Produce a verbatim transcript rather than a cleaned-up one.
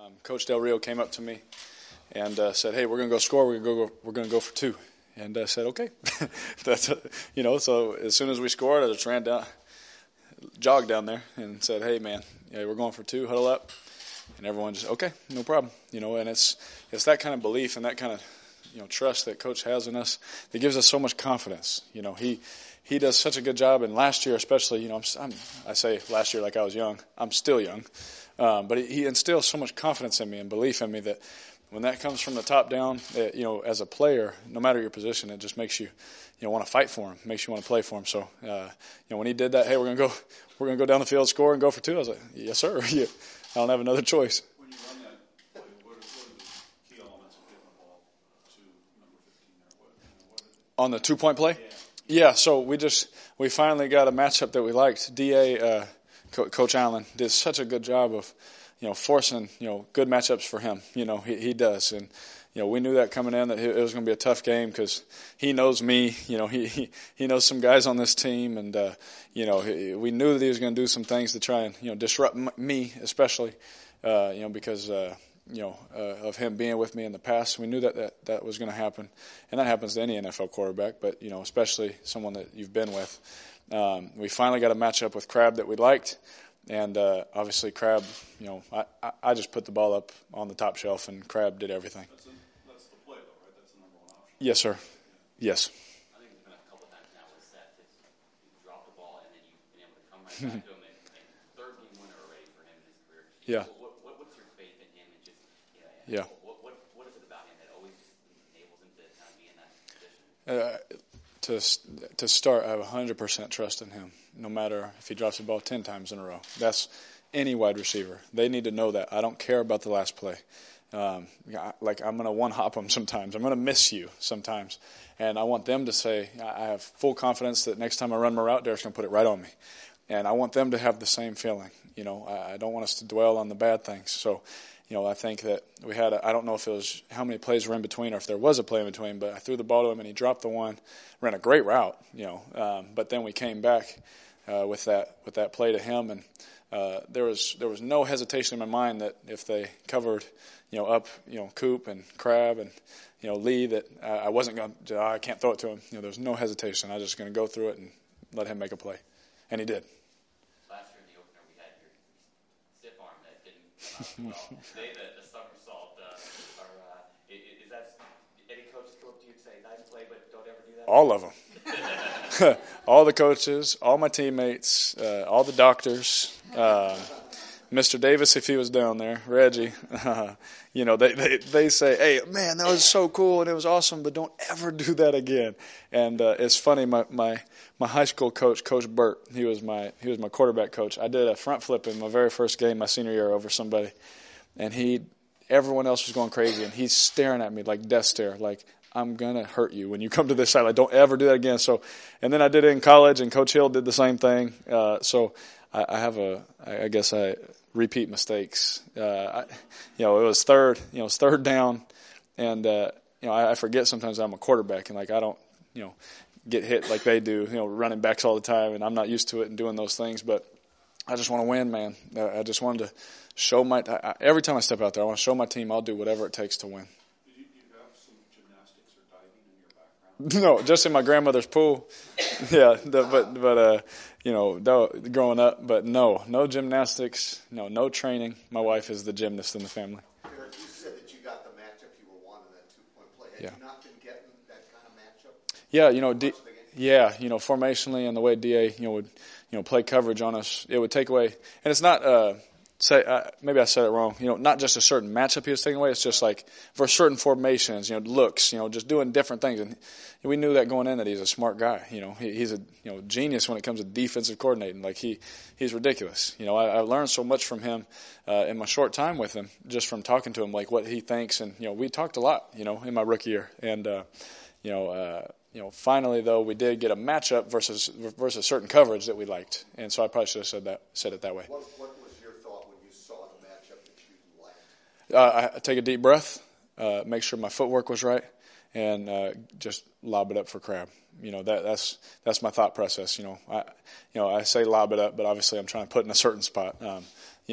um, Coach Del Rio came up to me and uh, said, "Hey, we're going to go score. We're going to go. We're going to go for two." And I said, "Okay." That's you know. So as soon as we scored, I just ran down, jogged down there, and said, "Hey, man, yeah, we're going for two. Huddle up." And everyone just, "Okay, no problem." You know, and it's it's that kind of belief and that kind of you know trust that Coach has in us that gives us so much confidence. You know, he he does such a good job, and last year especially, you know, I'm, I'm I say last year like I was young. I'm still young, um, but he, he instills so much confidence in me and belief in me that when that comes from the top down, it, you know, as a player, no matter your position, it just makes you, you know, want to fight for him, makes you want to play for him. So, uh, you know, when he did that, hey, we're gonna go, we're gonna go down the field, score, and go for two. I was like, yes, sir. Yeah, I don't have another choice. When you run that play, what are, what are the key elements of getting the ball to number fifteen there? What, you know, what is, On the two-point play? Yeah. Yeah. So we just we finally got a matchup that we liked. D A uh, Co- Coach Allen did such a good job of, you know, forcing, you know, good matchups for him. You know, he, he does. And, you know, we knew that coming in that it was going to be a tough game because he knows me. You know, he, he, he knows some guys on this team. And, uh, you know, he, we knew that he was going to do some things to try and, you know, disrupt m- me especially, uh, you know, because, uh, you know, uh, of him being with me in the past. We knew that that, that was going to happen. And that happens to any N F L quarterback, but, you know, especially someone that you've been with. Um, we finally got a matchup with Crab that we liked. And uh, obviously, Crab, you know, I, I, I just put the ball up on the top shelf, and Crab did everything. that's, a, that's the play, though, right? That's the number one option. Yes, sir. Yes. I think there's been a couple of times now with Seth, it's, you drop the ball and then you've been able to come right back to him, and, and third game winner already for him in his career. Yeah. What, what, what's your faith in him, and just, you know, Yeah. what, what, what is it about him that always just enables him to kind of be in that position? Uh, to to start, I have one hundred percent trust in him, no matter if he drops the ball ten times in a row. That's any wide receiver. They need to know that. I don't care about the last play. Um, like, I'm going to one-hop them sometimes. I'm going to miss you sometimes. And I want them to say, I have full confidence that next time I run my route, Derek's going to put it right on me. And I want them to have the same feeling. You know, I, I don't want us to dwell on the bad things. So, you know, I think that we had a, I don't know if it was how many plays were in between or if there was a play in between, but I threw the ball to him and he dropped the one, ran a great route, you know. Um, but then we came back uh, with that with that play to him, and uh, there was there was no hesitation in my mind that if they covered, you know, up, you know, Coop and Crab and, you know, Lee, that uh, I wasn't going to, I can't throw it to him. You know, there was no hesitation. I was just going to go through it and let him make a play. And he did. Last year in the opener, we had your stiff arm that didn't come out well. Today, the, the somersault, uh, are, uh, is, is that any coach go up to you and say, nice play, but don't ever do that? All of them. All the coaches, all my teammates, uh, all the doctors, uh, Mister Davis, if he was down there, Reggie, uh, you know, they, they, they say, hey, man, that was so cool and it was awesome, but don't ever do that again. And uh, it's funny, my, my my high school coach, Coach Burt, he was my he was my quarterback coach. I did a front flip in my very first game my senior year over somebody, and he everyone else was going crazy, and he's staring at me like death stare, like, I'm going to hurt you when you come to this side. Like, don't ever do that again. So, and then I did it in college, and Coach Hill did the same thing. Uh, so I, I have a, I guess I repeat mistakes. Uh, I, you know, it was third, you know, it's third down, and, uh, you know, I, I forget sometimes I'm a quarterback, and, like, I don't, you know, get hit like they do, you know, running backs all the time, and I'm not used to it and doing those things, but I just want to win, man. I just wanted to show my, I, every time I step out there, I want to show my team I'll do whatever it takes to win. No, just in my grandmother's pool. Yeah, the, but but uh, you know, no, growing up, but no, no gymnastics, no, no training. My wife is the gymnast in the family. Derek, you said that you got the matchup you were wanting, that two-point play. Had Yeah. you not been getting that kind of matchup? Yeah, you know, D, Much of the game? yeah, you know, formationally and the way D A, you know, would you know play coverage on us, it would take away, and it's not. Uh, Say uh, maybe I said it wrong. You know, not just a certain matchup he was taking away. It's just like for certain formations, you know, looks, you know, just doing different things. And we knew that going in that he's a smart guy. You know, he, he's a you know genius when it comes to defensive coordinating. Like he, he's ridiculous. You know, I, I learned so much from him uh, in my short time with him, just from talking to him, like what he thinks. And you know, we talked a lot. You know, in my rookie year, and uh, you know. Uh, You know, finally though, we did get a matchup versus versus certain coverage that we liked, and so I probably should have said that said it that way. What, what was your thought when you saw the matchup that you liked? Uh, I take a deep breath, uh, make sure my footwork was right, and uh, just lob it up for Crab. You know, that that's that's my thought process. You know, I you know I say lob it up, but obviously I'm trying to put it in a certain spot. Um,